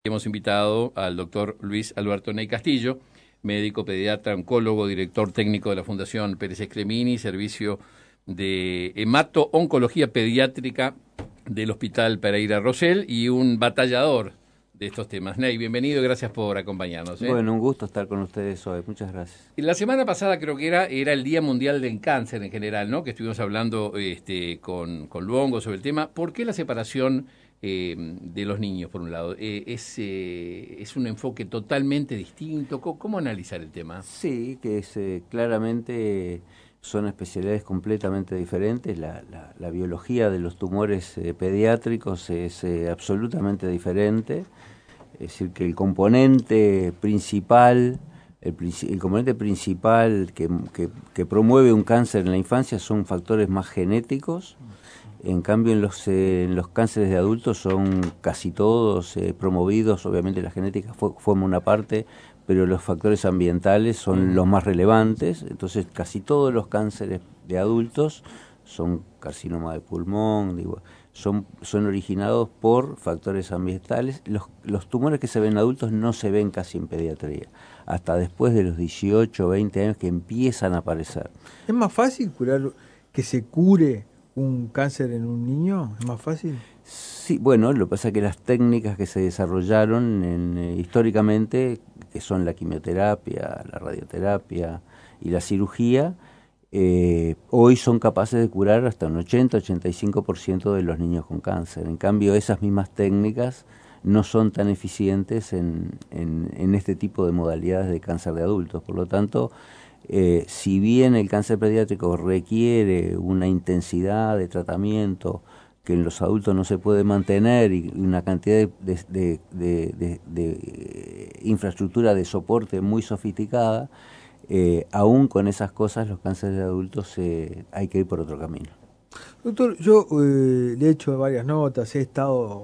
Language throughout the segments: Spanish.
Hemos invitado al doctor Luis Alberto Ney Castillo, médico, pediatra, oncólogo, director técnico de la Fundación Pérez Escremini, servicio de hemato-oncología pediátrica del Hospital Pereira Rosell y un batallador de estos temas. Ney, bienvenido y gracias por acompañarnos. Bueno, un gusto estar con ustedes hoy. Muchas gracias. La semana pasada creo que era el Día Mundial del Cáncer en general, ¿no? Que estuvimos hablando con Luongo sobre el tema. ¿Por qué la separación de los niños, por un lado? ¿Es un enfoque totalmente distinto? ¿Cómo analizar el tema? Sí, que es claramente son especialidades completamente diferentes. La biología de los tumores pediátricos es absolutamente diferente. Es decir, que el componente principal, el componente principal que promueve un cáncer en la infancia son factores más genéticos. En cambio, en los cánceres de adultos son casi todos promovidos. Obviamente la genética forma una parte, pero los factores ambientales son los más relevantes. Entonces, casi todos los cánceres de adultos son carcinoma de pulmón, son originados por factores ambientales. Los tumores que se ven en adultos no se ven casi en pediatría, hasta después de los 18 o 20 años que empiezan a aparecer. ¿Es más fácil que se cure un cáncer en un niño? ¿Es más fácil? Sí, bueno, lo que pasa es que las técnicas que se desarrollaron históricamente, que son la quimioterapia, la radioterapia y la cirugía, hoy son capaces de curar hasta un 80-85% de los niños con cáncer. En cambio, esas mismas técnicas no son tan eficientes en este tipo de modalidades de cáncer de adultos. Por lo tanto, si bien el cáncer pediátrico requiere una intensidad de tratamiento que en los adultos no se puede mantener y una cantidad de infraestructura de soporte muy sofisticada, aún con esas cosas los cánceres de adultos hay que ir por otro camino. Doctor, yo le he hecho varias notas, he estado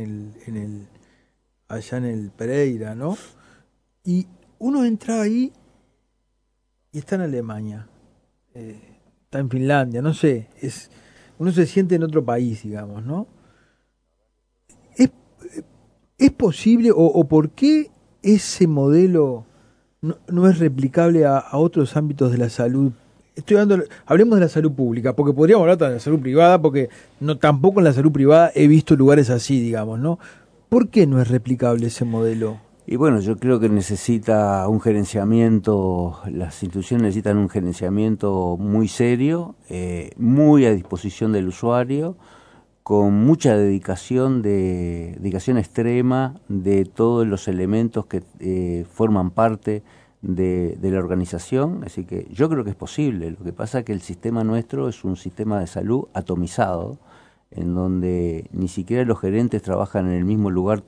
allá en el Pereira, ¿no? Y uno entra ahí y está en Alemania, está en Finlandia, no sé, uno se siente en otro país, digamos, ¿no? ¿Es posible o por qué ese modelo no es replicable a otros ámbitos de la salud? Hablemos de la salud pública, porque podríamos hablar de la salud privada, porque tampoco en la salud privada he visto lugares así, digamos, ¿no? ¿Por qué no es replicable ese modelo? Y bueno, yo creo que necesita un gerenciamiento, las instituciones necesitan un gerenciamiento muy serio, muy a disposición del usuario, con mucha dedicación extrema de todos los elementos que forman parte de la organización. Así que yo creo que es posible. Lo que pasa es que el sistema nuestro es un sistema de salud atomizado, en donde ni siquiera los gerentes trabajan en el mismo lugar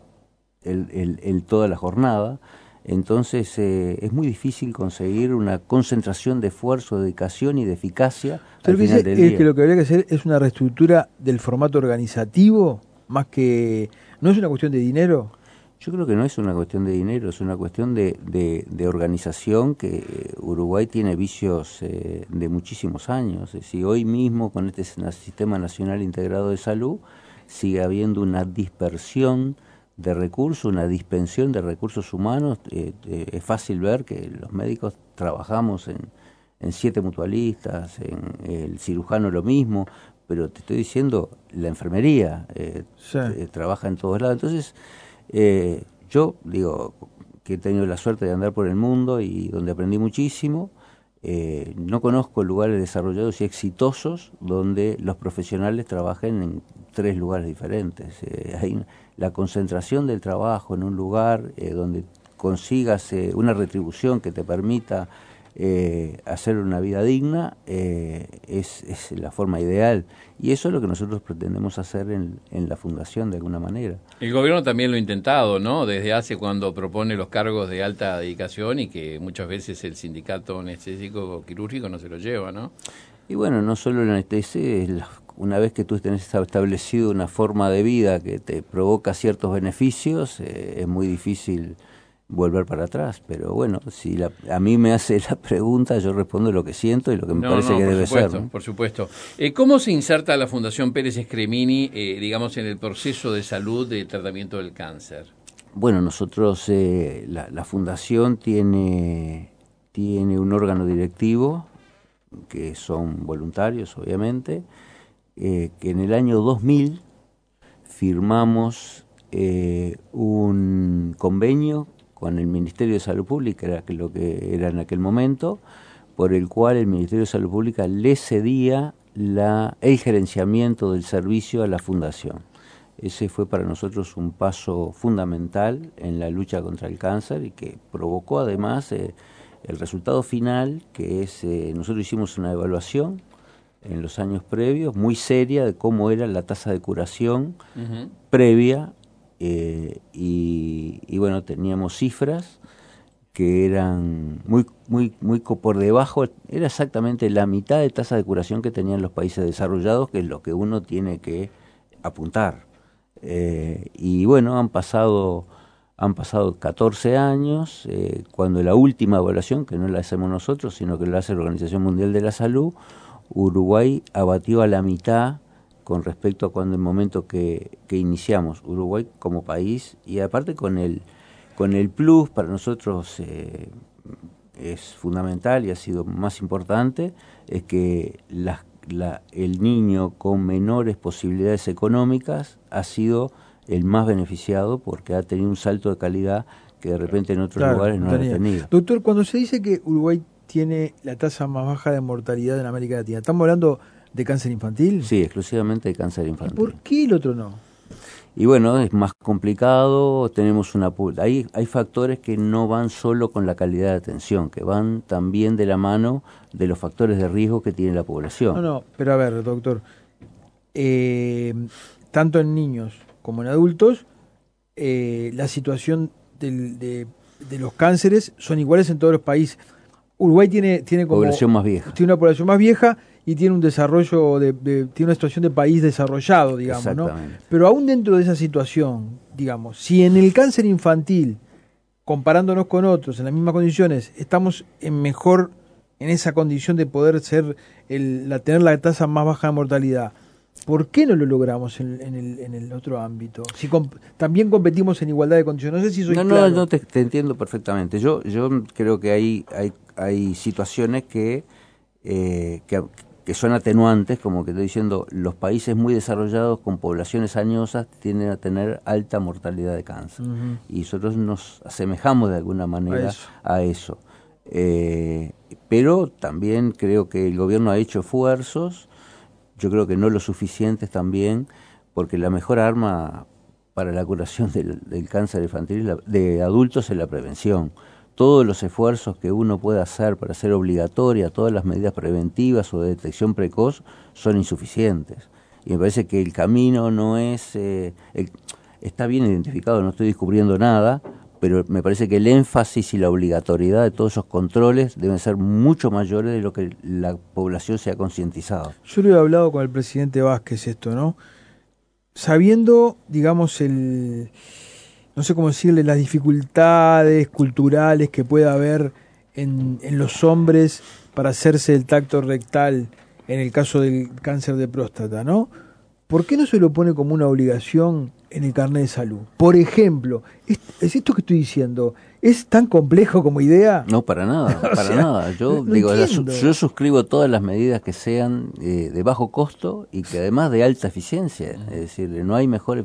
toda la jornada. Entonces es muy difícil conseguir una concentración de esfuerzo, de dedicación y de eficacia al final del día. Que lo que habría que hacer es una reestructura del formato organizativo, más que... ¿No es una cuestión de dinero? Yo creo que no es una cuestión de dinero, es una cuestión de organización, que Uruguay tiene vicios de muchísimos años. Es decir, hoy mismo con este Sistema Nacional Integrado de Salud sigue habiendo una dispersión de recursos, una dispensión de recursos humanos. Es fácil ver que los médicos trabajamos en 7 mutualistas, en el cirujano lo mismo, pero te estoy diciendo, la enfermería trabaja en todos lados. Entonces, yo digo que he tenido la suerte de andar por el mundo y donde aprendí muchísimo. No conozco lugares desarrollados y exitosos donde los profesionales trabajen en 3 lugares diferentes. Hay la concentración del trabajo en un lugar donde consigas una retribución que te permita hacer una vida digna, es la forma ideal. Y eso es lo que nosotros pretendemos hacer en la Fundación de alguna manera. El gobierno también lo ha intentado, ¿no? Desde hace cuando propone los cargos de alta dedicación y que muchas veces el sindicato anestésico quirúrgico no se lo lleva, ¿no? Y bueno, no solo la anestesia, una vez que tú tenés establecido una forma de vida que te provoca ciertos beneficios, es muy difícil volver para atrás. Pero bueno, si a mí me hace la pregunta, yo respondo lo que siento y lo que me parece que debe ser, ¿no? Por supuesto. ¿Cómo se inserta la Fundación Pérez Escremini, digamos, en el proceso de salud de tratamiento del cáncer? Bueno, nosotros, la fundación tiene un órgano directivo, que son voluntarios, obviamente, que en el año 2000 firmamos un convenio con el Ministerio de Salud Pública, era lo que era en aquel momento, por el cual el Ministerio de Salud Pública le cedía el gerenciamiento del servicio a la fundación. Ese fue para nosotros un paso fundamental en la lucha contra el cáncer y que provocó además el resultado final, que es, nosotros hicimos una evaluación en los años previos, muy seria, de cómo era la tasa de curación previa, y bueno, teníamos cifras que eran muy por debajo, era exactamente la mitad de tasa de curación que tenían los países desarrollados, que es lo que uno tiene que apuntar. Y bueno, han pasado 14 años, cuando la última evaluación, que no la hacemos nosotros, sino que la hace la Organización Mundial de la Salud, Uruguay abatió a la mitad con respecto a cuando el momento que iniciamos. Uruguay como país, y aparte con el plus, para nosotros es fundamental y ha sido más importante, es que el niño con menores posibilidades económicas ha sido el más beneficiado, porque ha tenido un salto de calidad que de repente en otros lugares no ha tenido. Doctor, cuando se dice que Uruguay tiene la tasa más baja de mortalidad en América Latina, ¿estamos hablando de cáncer infantil? Sí, exclusivamente de cáncer infantil. ¿Y por qué el otro no? Y bueno, es más complicado, tenemos hay factores que no van solo con la calidad de atención, que van también de la mano de los factores de riesgo que tiene la población. No, pero a ver, doctor, tanto en niños como en adultos, la situación de los cánceres son iguales en todos los países. Uruguay tiene como población más vieja. Tiene una población más vieja y tiene un desarrollo tiene una situación de país desarrollado, digamos, ¿no? Pero aún dentro de esa situación, digamos, si en el cáncer infantil, comparándonos con otros en las mismas condiciones, estamos en esa condición de poder tener la tasa más baja de mortalidad, ¿por qué no lo logramos en el otro ámbito? Si también competimos en igualdad de condiciones. No sé si soy claro. No, te entiendo perfectamente. Yo creo que hay situaciones que son atenuantes, como que estoy diciendo, los países muy desarrollados con poblaciones añosas tienden a tener alta mortalidad de cáncer. Y nosotros nos asemejamos de alguna manera a eso. Pero también creo que el gobierno ha hecho esfuerzos, yo creo que no lo suficientes también, porque la mejor arma para la curación del cáncer infantil de adultos es la prevención. Todos los esfuerzos que uno pueda hacer para hacer obligatoria todas las medidas preventivas o de detección precoz son insuficientes. Y me parece que el camino no es... está bien identificado, no estoy descubriendo nada, pero me parece que el énfasis y la obligatoriedad de todos esos controles deben ser mucho mayores de lo que la población se ha concientizado. Yo lo he hablado con el presidente Vázquez esto, ¿no? Sabiendo, digamos, no sé cómo decirle, las dificultades culturales que pueda haber en los hombres para hacerse el tacto rectal en el caso del cáncer de próstata, ¿no? ¿Por qué no se lo pone como una obligación en el carnet de salud? Por ejemplo, ¿es esto que estoy diciendo? ¿Es tan complejo como idea? No, para nada, nada. Yo yo suscribo todas las medidas que sean de bajo costo y que además de alta eficiencia. Es decir, no hay mejor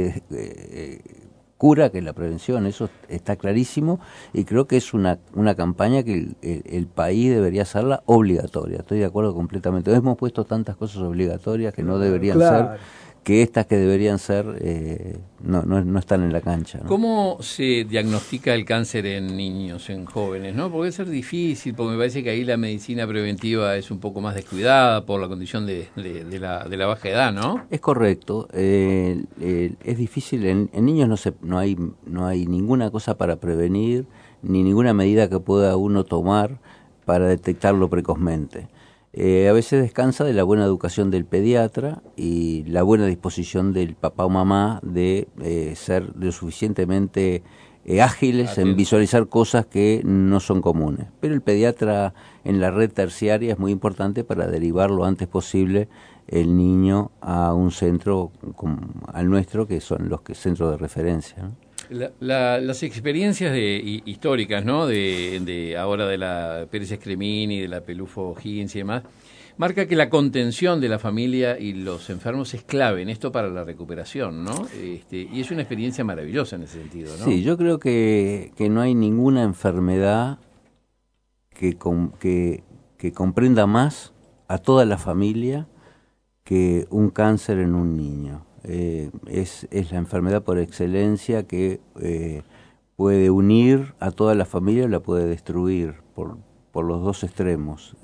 cura que la prevención, eso está clarísimo, y creo que es una campaña que el país debería hacerla obligatoria. Estoy de acuerdo completamente. Hemos puesto tantas cosas obligatorias que no deberían ser, que estas que deberían ser no están en la cancha, ¿no? ¿Cómo se diagnostica el cáncer en niños, en jóvenes, no? Porque es ser difícil, porque me parece que ahí la medicina preventiva es un poco más descuidada por la condición de la baja edad, ¿no? Es correcto. Es difícil. En niños no hay ninguna cosa para prevenir, ni ninguna medida que pueda uno tomar para detectarlo precozmente. A veces descansa de la buena educación del pediatra y la buena disposición del papá o mamá de ser lo suficientemente ágiles en visualizar cosas que no son comunes. Pero el pediatra en la red terciaria es muy importante para derivar lo antes posible el niño a un centro al nuestro, que son los centros de referencia, ¿no? Las experiencias históricas, ¿no? De ahora de la Pérez Escremini, de la Pelufo Higgins y demás, marca que la contención de la familia y los enfermos es clave en esto para la recuperación, ¿no? Y es una experiencia maravillosa en ese sentido, ¿no? Sí, yo creo que no hay ninguna enfermedad que comprenda más a toda la familia que un cáncer en un niño. Es la enfermedad por excelencia que puede unir a toda la familia o la puede destruir por los dos extremos.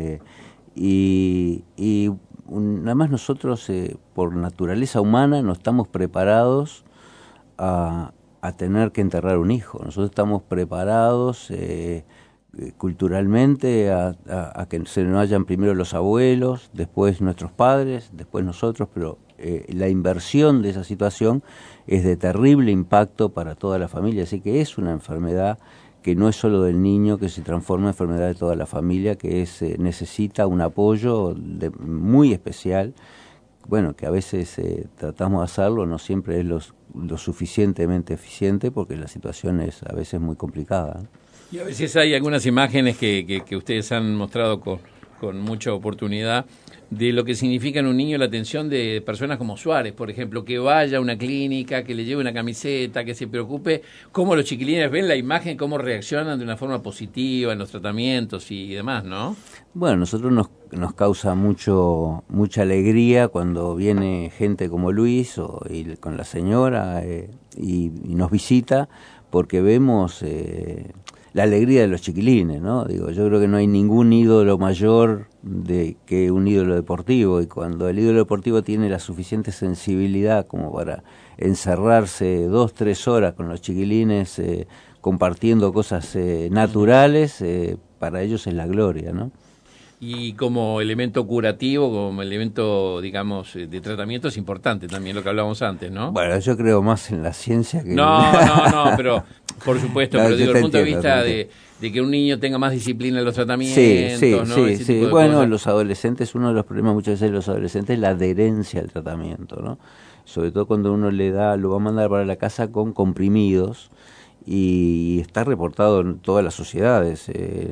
Nada más nosotros, por naturaleza humana, no estamos preparados a tener que enterrar un hijo. Nosotros estamos preparados culturalmente a que se nos vayan primero los abuelos, después nuestros padres, después nosotros, pero la inversión de esa situación es de terrible impacto para toda la familia, así que es una enfermedad que no es solo del niño, que se transforma en enfermedad de toda la familia, que necesita un apoyo muy especial, bueno, que a veces tratamos de hacerlo, no siempre es lo suficientemente eficiente porque la situación es a veces muy complicada, ¿no? Y a veces hay algunas imágenes que ustedes han mostrado con mucha oportunidad de lo que significa en un niño la atención de personas como Suárez, por ejemplo, que vaya a una clínica, que le lleve una camiseta, que se preocupe, cómo los chiquilines ven la imagen, cómo reaccionan de una forma positiva en los tratamientos y demás, ¿no? Bueno, nosotros nos causa mucha alegría cuando viene gente como Luis y con la señora y nos visita, porque vemos la alegría de los chiquilines, ¿no? Digo, yo creo que no hay ningún ídolo mayor que un ídolo deportivo, y cuando el ídolo deportivo tiene la suficiente sensibilidad como para encerrarse 2-3 horas con los chiquilines compartiendo cosas naturales, para ellos es la gloria, ¿no? Y como elemento curativo, como elemento, digamos, de tratamiento es importante también lo que hablábamos antes, ¿no? Bueno, yo creo más en la ciencia que... No, pero por supuesto, No, pero digo, desde el punto de entiendo, vista de que un niño tenga más disciplina en los tratamientos, sí, ¿no? Ese tipo de bueno, cosas. los adolescentes, uno de los problemas muchas veces de los adolescentes es la adherencia al tratamiento, ¿no? Sobre todo cuando uno lo va a mandar para la casa con comprimidos, y está reportado en todas las sociedades,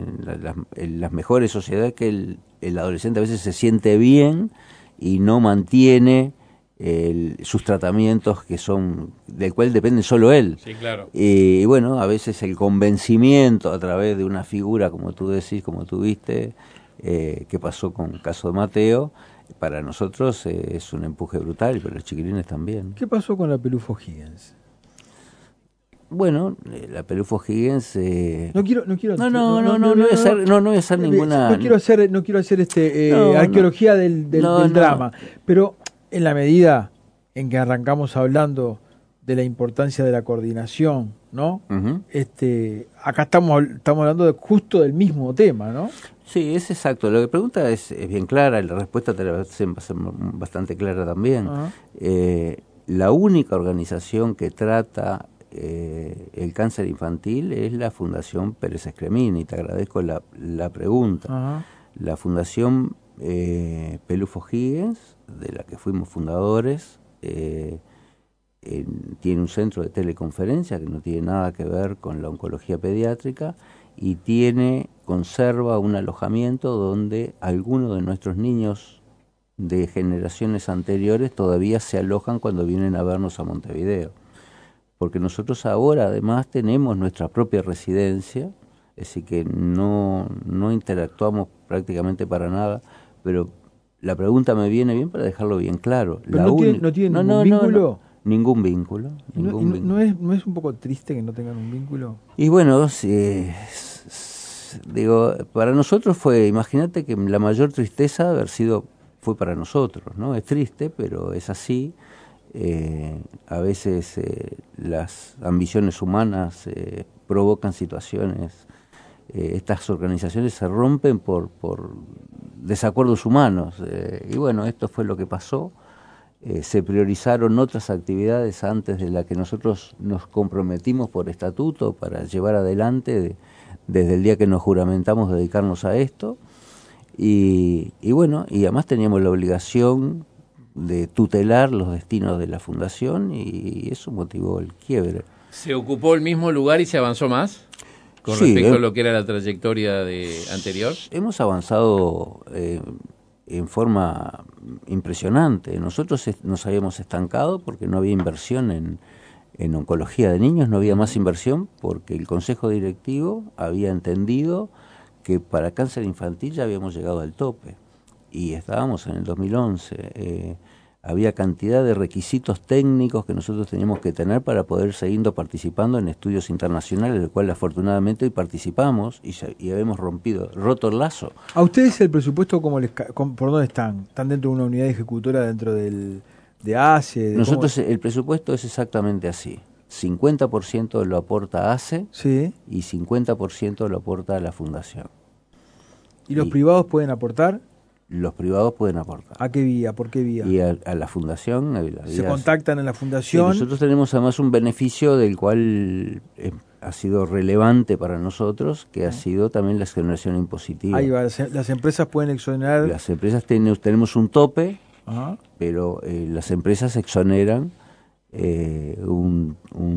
en las mejores sociedades, que el adolescente a veces se siente bien y no mantiene sus tratamientos del cual depende solo él. Sí, claro. Y bueno, a veces el convencimiento a través de una figura, como tú decís, como tú viste, que pasó con el caso de Mateo, para nosotros es un empuje brutal, pero los chiquilines también. ¿Qué pasó con la Pelufo Higgins? Bueno, la Pelufo Higgins... No voy a hacer ninguna... No quiero hacer arqueología del drama, pero en la medida en que arrancamos hablando de la importancia de la coordinación, ¿no? Uh-huh. Acá estamos hablando justo del mismo tema, ¿no? Sí, es exacto. Lo que pregunta es bien clara, y la respuesta te la va a ser bastante clara también. Uh-huh. La única organización que trata el cáncer infantil es la Fundación Pérez Escremini. Te agradezco la pregunta. Uh-huh. La Fundación Pelufo Higgins, de la que fuimos fundadores, tiene un centro de teleconferencia que no tiene nada que ver con la oncología pediátrica, y conserva un alojamiento donde algunos de nuestros niños de generaciones anteriores todavía se alojan cuando vienen a vernos a Montevideo. Porque nosotros ahora además tenemos nuestra propia residencia, es decir que no interactuamos prácticamente para nada, pero la pregunta me viene bien para dejarlo bien claro. ¿Pero no tiene ningún vínculo? Ningún vínculo. ¿No es un poco triste que no tengan un vínculo? Y bueno, digo, para nosotros imagínate que la mayor tristeza fue para nosotros, ¿no? Es triste, pero es así. A veces las ambiciones humanas provocan situaciones. Estas organizaciones se rompen por desacuerdos humanos, y bueno, esto fue lo que pasó. Se priorizaron otras actividades antes de la que nosotros nos comprometimos por estatuto para llevar adelante desde el día que nos juramentamos dedicarnos a esto, y bueno, y además teníamos la obligación de tutelar los destinos de la fundación, y eso motivó el quiebre. ¿Se ocupó el mismo lugar y se avanzó más con respecto a lo que era la trayectoria anterior? Hemos avanzado en forma impresionante. Nosotros nos habíamos estancado porque no había inversión en oncología de niños, no había más inversión porque el Consejo Directivo había entendido que para cáncer infantil ya habíamos llegado al tope y estábamos en el 2011. Había cantidad de requisitos técnicos que nosotros teníamos que tener para poder seguir participando en estudios internacionales, del cual afortunadamente hoy participamos y habíamos roto el lazo. ¿A ustedes el presupuesto por dónde están? ¿Están dentro de una unidad ejecutora dentro de ACE? Nosotros el presupuesto es exactamente así. 50% lo aporta ACE, sí, y 50% lo aporta la Fundación. ¿Y los privados pueden aportar? Los privados pueden aportar. ¿A qué vía? ¿Por qué vía? Y a la Fundación. ¿Se contactan en la Fundación? Sí, nosotros tenemos además un beneficio del cual ha sido relevante para nosotros, que ha sido también la exoneración impositiva. Ahí va, las empresas pueden exonerar. Las empresas tenemos un tope, ajá, pero las empresas exoneran un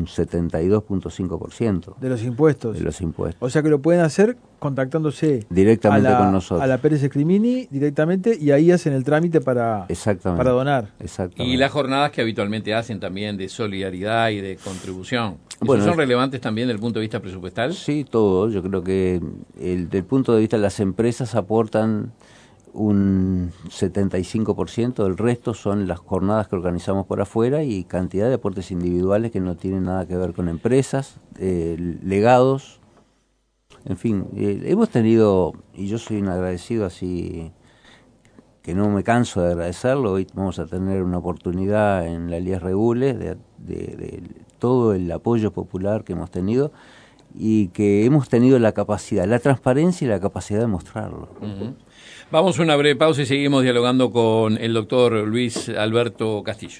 72.5% de los impuestos. De los impuestos. O sea que lo pueden hacer contactándose directamente con nosotros. A la Pérez Escrimini directamente y ahí hacen el trámite para donar. Exactamente. Y las jornadas que habitualmente hacen también de solidaridad y de contribución. ¿Esos son relevantes también desde el punto de vista presupuestal? Sí, todo. Yo creo que del punto de vista de las empresas aportan un 75%, el resto son las jornadas que organizamos por afuera y cantidad de aportes individuales que no tienen nada que ver con empresas, legados, en fin, hemos tenido, y yo soy un agradecido así, que no me canso de agradecerlo. Hoy vamos a tener una oportunidad en la Elías Regules de todo el apoyo popular que hemos tenido y que hemos tenido la capacidad, la transparencia y la capacidad de mostrarlo. Uh-huh. Vamos a una breve pausa y seguimos dialogando con el doctor Luis Alberto Castillo.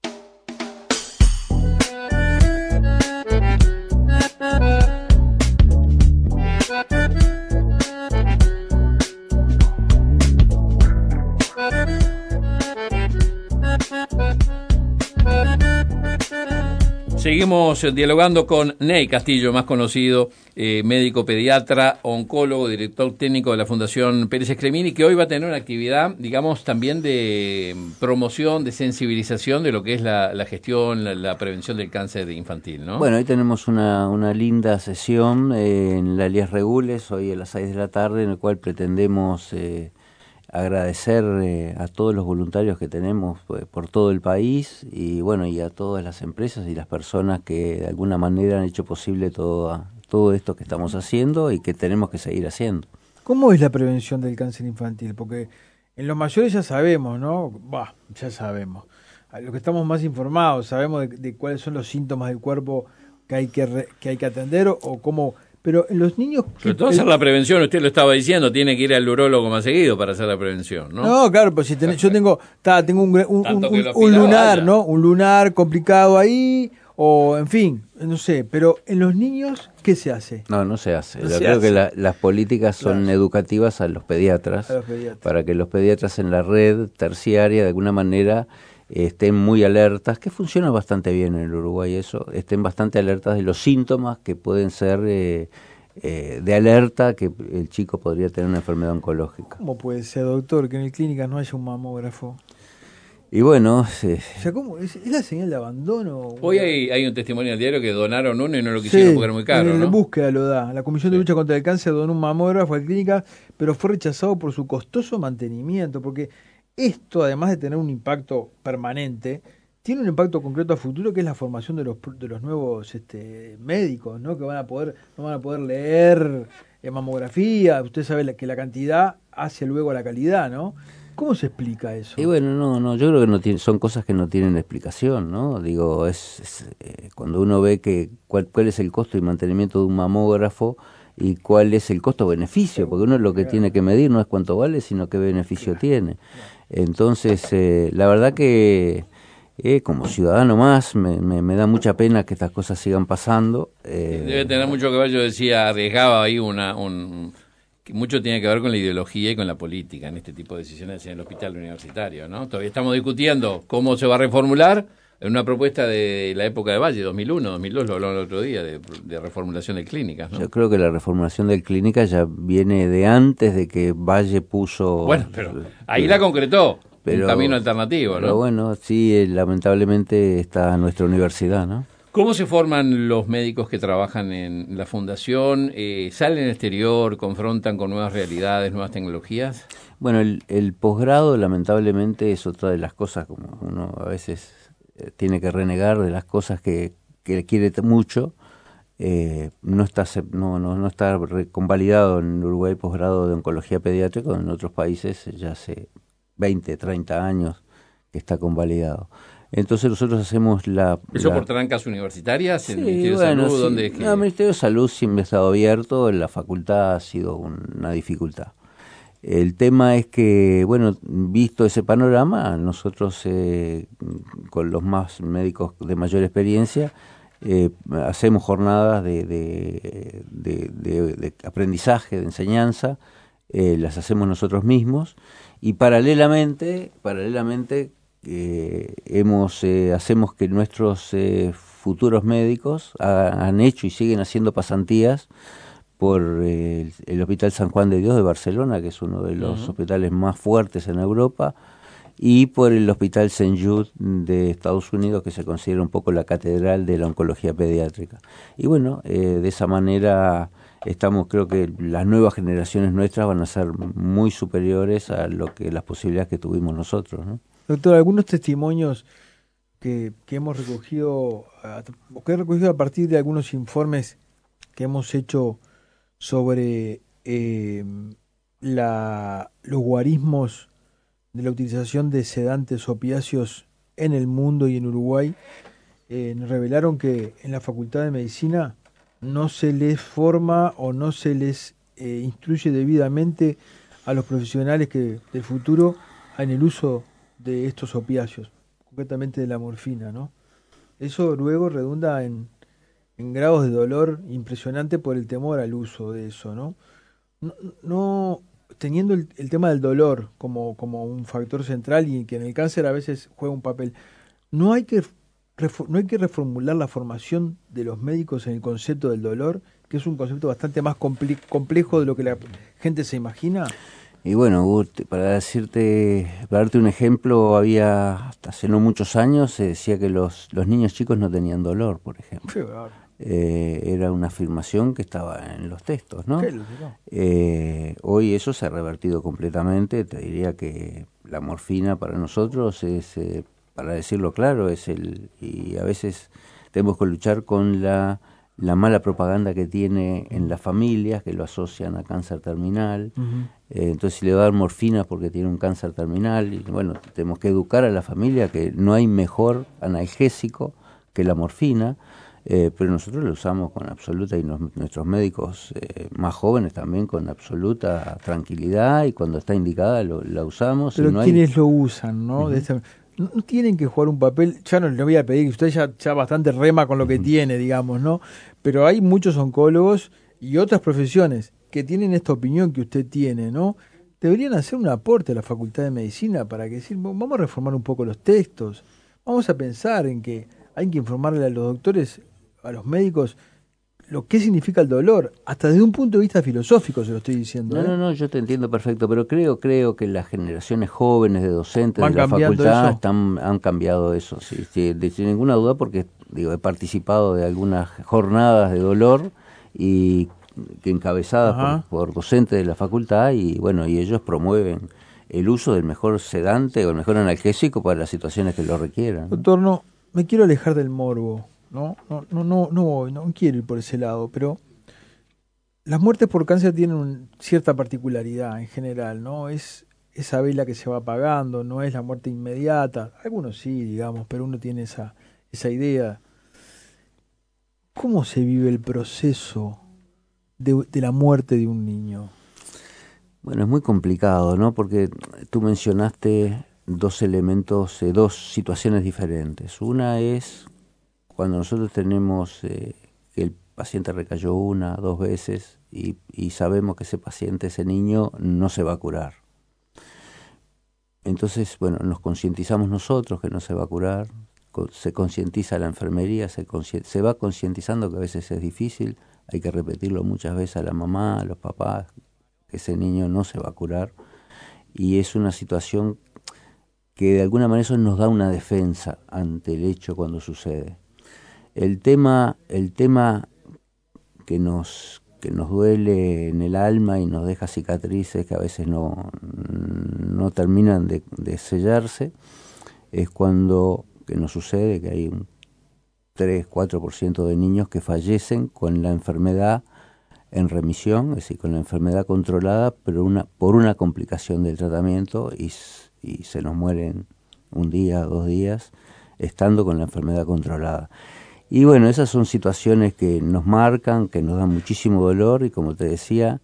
Seguimos dialogando con Ney Castillo, más conocido, médico pediatra, oncólogo, director técnico de la Fundación Pérez Escremini, que hoy va a tener una actividad, digamos, también de promoción, de sensibilización de lo que es la gestión, la prevención del cáncer infantil, ¿no? Bueno, hoy tenemos una linda sesión en la Elías Regules, hoy a las 6 de la tarde, en el cual pretendemos agradecer a todos los voluntarios que tenemos por todo el país y bueno, y a todas las empresas y las personas que de alguna manera han hecho posible todo esto que estamos haciendo y que tenemos que seguir haciendo. ¿Cómo es la prevención del cáncer infantil? Porque en los mayores ya sabemos, ¿no? Ya sabemos. A los que estamos más informados, sabemos de cuáles son los síntomas del cuerpo que hay que atender o cómo. Pero en los niños... Sobre todo hacer la prevención, usted lo estaba diciendo, tiene que ir al urólogo más seguido para hacer la prevención, ¿no? No, claro, pues si yo tengo un lunar, ¿no? Un lunar complicado ahí, o en fin, no sé. Pero en los niños, ¿qué se hace? No se hace. Yo creo que las políticas son educativas a los pediatras, para que los pediatras en la red terciaria de alguna manera estén muy alertas, que funciona bastante bien en el Uruguay eso, estén bastante alertas de los síntomas que pueden ser de alerta que el chico podría tener una enfermedad oncológica. ¿Cómo puede ser, doctor, que en el clínica no haya un mamógrafo? Y bueno... O sea, ¿cómo? ¿Es la señal de abandono? Hoy hay un testimonio al diario que donaron uno y no lo quisieron porque era muy caro, ¿no? En búsqueda lo da. La Comisión de Lucha contra el Cáncer donó un mamógrafo a la clínica, pero fue rechazado por su costoso mantenimiento, porque esto, además de tener un impacto permanente, tiene un impacto concreto a futuro, que es la formación de los nuevos médicos, ¿no? Que no van a poder leer mamografía. Usted sabe que la cantidad hace luego a la calidad, ¿no? ¿Cómo se explica eso? Y bueno, yo creo que son cosas que no tienen explicación, ¿no? Digo, cuando uno ve que cuál es el costo y mantenimiento de un mamógrafo y cuál es el costo-beneficio, porque uno lo que tiene que medir no es cuánto vale, sino qué beneficio tiene. Entonces, la verdad que como ciudadano más me da mucha pena que estas cosas sigan pasando. Debe tener mucho que ver, yo decía, arriesgaba ahí que mucho tiene que ver con la ideología y con la política en este tipo de decisiones en el hospital universitario, ¿no? Todavía estamos discutiendo cómo se va a reformular, En una propuesta de la época de Valle, 2001, 2002, lo hablaron el otro día, de reformulación de clínicas, ¿no? Yo creo que la reformulación de clínicas ya viene de antes de que Valle puso... Bueno, pero ahí la concretó, un camino alternativo, ¿no? Pero bueno, sí, lamentablemente está nuestra universidad, ¿no? ¿Cómo se forman los médicos que trabajan en la fundación? ¿Salen al exterior, confrontan con nuevas realidades, nuevas tecnologías? Bueno, el posgrado lamentablemente es otra de las cosas, como uno a veces tiene que renegar de las cosas que quiere mucho. No está convalidado en Uruguay posgrado de oncología pediátrica, en otros países ya hace 20, 30 años que está convalidado. Entonces nosotros hacemos ¿Eso por trancas universitarias? Sí, ¿El Ministerio de Salud? Sí. ¿Dónde es que... No, el Ministerio de Salud siempre ha estado abierto, en la facultad ha sido una dificultad. El tema es que, bueno, visto ese panorama, nosotros con los más médicos de mayor experiencia hacemos jornadas de aprendizaje, de enseñanza, las hacemos nosotros mismos y paralelamente hacemos que nuestros futuros médicos han hecho y siguen haciendo pasantías por el Hospital San Juan de Dios de Barcelona, que es uno de los hospitales más fuertes en Europa, y por el Hospital St. Jude de Estados Unidos, que se considera un poco la catedral de la oncología pediátrica. Y bueno, de esa manera creo que las nuevas generaciones nuestras van a ser muy superiores a las posibilidades que tuvimos nosotros, ¿no? Doctor, algunos testimonios que hemos recogido, o que he recogido a partir de algunos informes que hemos hecho sobre los guarismos de la utilización de sedantes opiáceos en el mundo y en Uruguay, nos revelaron que en la Facultad de Medicina no se les forma o no se les instruye debidamente a los profesionales del futuro en el uso de estos opiáceos, concretamente de la morfina, ¿no? Eso luego redunda en grados de dolor impresionante por el temor al uso de eso, ¿no? No teniendo el tema del dolor como un factor central y que en el cáncer a veces juega un papel, no hay que reformular la formación de los médicos en el concepto del dolor, que es un concepto bastante más complejo de lo que la gente se imagina. Y bueno, para darte un ejemplo, hasta hace no muchos años se decía que los niños chicos no tenían dolor, por ejemplo. Era una afirmación que estaba en los textos, ¿no? Hoy eso se ha revertido completamente. Te diría que la morfina para nosotros es, para decirlo claro, y a veces tenemos que luchar con la mala propaganda que tiene en las familias, que lo asocian a cáncer terminal. Entonces si le va a dar morfina porque tiene un cáncer terminal, y bueno, tenemos que educar a la familia que no hay mejor analgésico que la morfina, pero nosotros lo usamos con absoluta, y nuestros médicos más jóvenes también, con absoluta tranquilidad, y cuando está indicada la usamos. Pero quienes lo usan, ¿no? No tienen que jugar un papel, ya no le voy a pedir, que usted ya bastante rema con lo que tiene, digamos, ¿no? Pero hay muchos oncólogos y otras profesiones que tienen esta opinión que usted tiene, ¿no? Deberían hacer un aporte a la Facultad de Medicina para decir, vamos a reformar un poco los textos, vamos a pensar en que hay que informarle a los doctores, a los médicos, lo que significa el dolor, hasta desde un punto de vista filosófico se lo estoy diciendo. No, yo te entiendo perfecto, pero creo que las generaciones jóvenes de docentes de la facultad han cambiado eso, sí, sin ninguna duda, porque he participado de algunas jornadas de dolor y que encabezadas por docentes de la facultad, y bueno, y ellos promueven el uso del mejor sedante o el mejor analgésico para las situaciones que lo requieran. Doctor, no me quiero alejar del morbo. No quiero ir por ese lado, pero las muertes por cáncer tienen cierta particularidad en general, ¿no? Es esa vela que se va apagando, no es la muerte inmediata. Algunos sí, digamos, pero uno tiene esa idea. ¿Cómo se vive el proceso de la muerte de un niño? Bueno, es muy complicado, ¿no? Porque tú mencionaste dos elementos, dos situaciones diferentes. Una es cuando nosotros tenemos que el paciente recayó 1, 2 veces y sabemos que ese niño no se va a curar. Entonces, bueno, nos concientizamos nosotros que no se va a curar, se concientiza la enfermería, se va concientizando que a veces es difícil, hay que repetirlo muchas veces a la mamá, a los papás, que ese niño no se va a curar, y es una situación que de alguna manera eso nos da una defensa ante el hecho cuando sucede. El tema que nos duele en el alma y nos deja cicatrices que a veces no terminan de sellarse, es cuando que nos sucede que hay un 3-4% de niños que fallecen con la enfermedad en remisión, es decir, con la enfermedad controlada, pero por una complicación del tratamiento y se nos mueren un día, 2 días, estando con la enfermedad controlada. Y bueno, esas son situaciones que nos marcan, que nos dan muchísimo dolor y como te decía,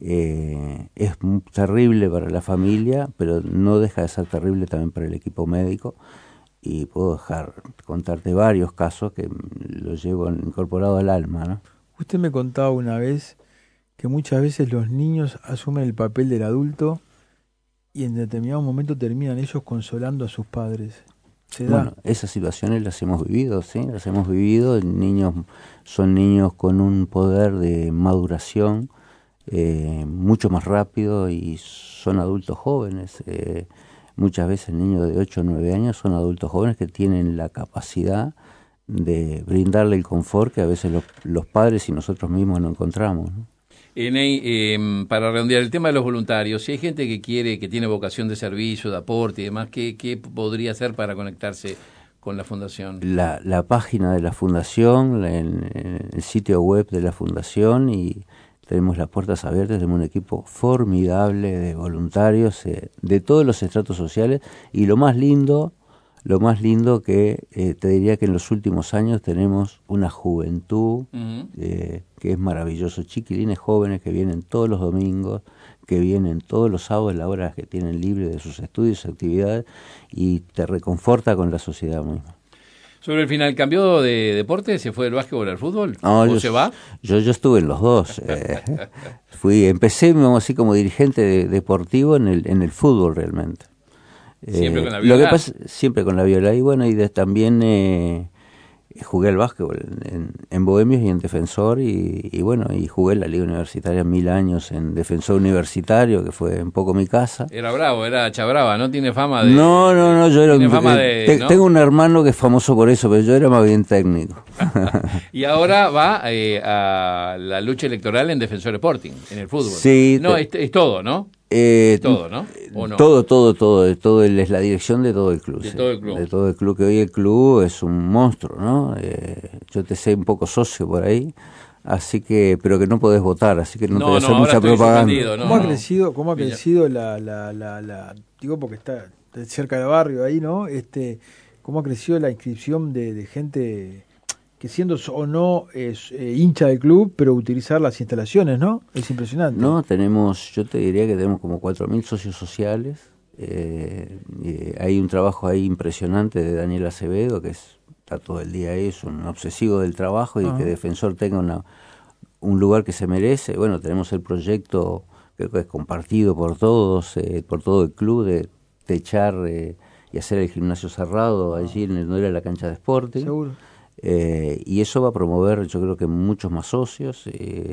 es terrible para la familia, pero no deja de ser terrible también para el equipo médico. Y puedo contarte varios casos que los llevo incorporado al alma, ¿no? Usted me contaba una vez que muchas veces los niños asumen el papel del adulto y en determinado momento terminan ellos consolando a sus padres. Bueno, esas situaciones las hemos vivido, ¿sí? Las hemos vivido. Son niños con un poder de maduración mucho más rápido y son adultos jóvenes. Muchas veces niños de 8 o 9 años son adultos jóvenes que tienen la capacidad de brindarle el confort que a veces los padres y nosotros mismos no encontramos, ¿no? Para redondear el tema de los voluntarios, si hay gente que tiene vocación de servicio, de aporte y demás, ¿qué podría hacer para conectarse con la Fundación? La página de la Fundación, el sitio web de la Fundación, y tenemos las puertas abiertas, tenemos un equipo formidable de voluntarios de todos los estratos sociales, y lo más lindo que te diría que en los últimos años tenemos una juventud que es maravilloso, chiquilines jóvenes que vienen todos los domingos, que vienen todos los sábados, las horas que tienen libre de sus estudios y actividades, y te reconforta con la sociedad misma. Sobre el final, ¿cambió de deporte? ¿Se fue del básquetbol al fútbol? No, ¿O se va? Yo estuve en los dos. Empecé así como dirigente deportivo en el fútbol realmente. ¿Siempre con la viola? Siempre con la viola. Y bueno, también jugué al básquetbol en Bohemios y en Defensor, y bueno, y jugué en la Liga Universitaria 1000 años en Defensor Universitario, que fue un poco mi casa. Era bravo, era chabrava, ¿no? Tiene fama de... No, yo era ¿no? Tengo un hermano que es famoso por eso, pero yo era más bien técnico. Y ahora va a la lucha electoral en Defensor Sporting, en el fútbol. Sí. No, es todo, ¿no? Todo, ¿no? ¿O no? Todo es la dirección de todo el club. De sí. todo el club. De todo el club, que hoy el club es un monstruo, ¿no? Yo te sé un poco socio por ahí, así que, pero que no podés votar, así que no te voy a hacer mucha propaganda. ¿Cómo ha crecido la digo porque está cerca del barrio ahí, ¿no? ¿Cómo ha crecido la inscripción de gente que siendo o no hincha del club, pero utilizar las instalaciones, ¿no? Es impresionante. No, yo te diría que tenemos como 4.000 socios sociales. Hay un trabajo ahí impresionante de Daniel Acevedo, que está todo el día ahí, es un obsesivo del trabajo, y que Defensor tenga un lugar que se merece. Bueno, tenemos el proyecto, creo que es compartido por todos, por todo el club, de techar y hacer el gimnasio cerrado allí en donde era la cancha de Sporting. Seguro. Y eso va a promover, yo creo que muchos más socios,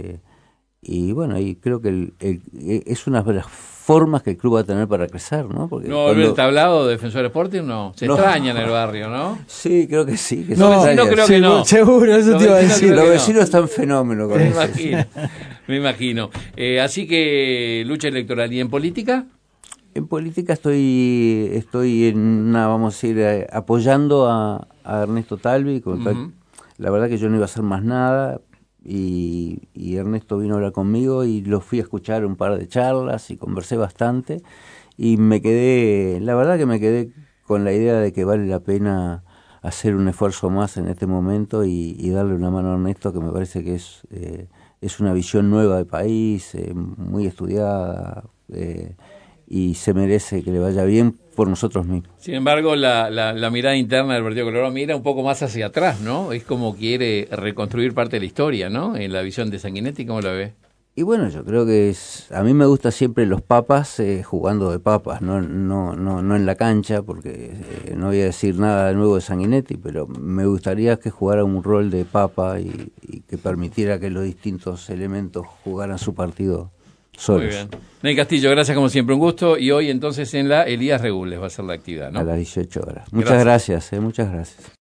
y bueno, y creo que es una de las formas que el club va a tener para crecer, ¿no? Porque no, el tablado de Defensor Sporting se extraña en el barrio, ¿no? Sí, creo que sí. Los vecinos creo que no. Seguro, eso te iba a decir. Los vecinos están fenómenos con eso. Me imagino. Así que lucha electoral. ¿Y en política? En política estoy vamos a decir, apoyando a Ernesto Talvi. La verdad que yo no iba a hacer más nada, y Ernesto vino a hablar conmigo y lo fui a escuchar un par de charlas y conversé bastante, y la verdad que me quedé con la idea de que vale la pena hacer un esfuerzo más en este momento y darle una mano a Ernesto, que me parece que es una visión nueva del país, muy estudiada, y se merece que le vaya bien por nosotros mismos. Sin embargo, la mirada interna del Partido Colorado mira un poco más hacia atrás, ¿no? Es como quiere reconstruir parte de la historia, ¿no? En la visión de Sanguinetti, ¿cómo la ve? Y bueno, yo creo que a mí me gusta siempre los papas jugando de papas, no en la cancha, porque no voy a decir nada de nuevo de Sanguinetti, pero me gustaría que jugara un rol de papa y que permitiera que los distintos elementos jugaran su partido solos. Muy bien. Ney Castillo, gracias como siempre, un gusto. Y hoy entonces en la Elías Regules va a ser la actividad, ¿no? A las 18 horas. Muchas gracias. Muchas gracias.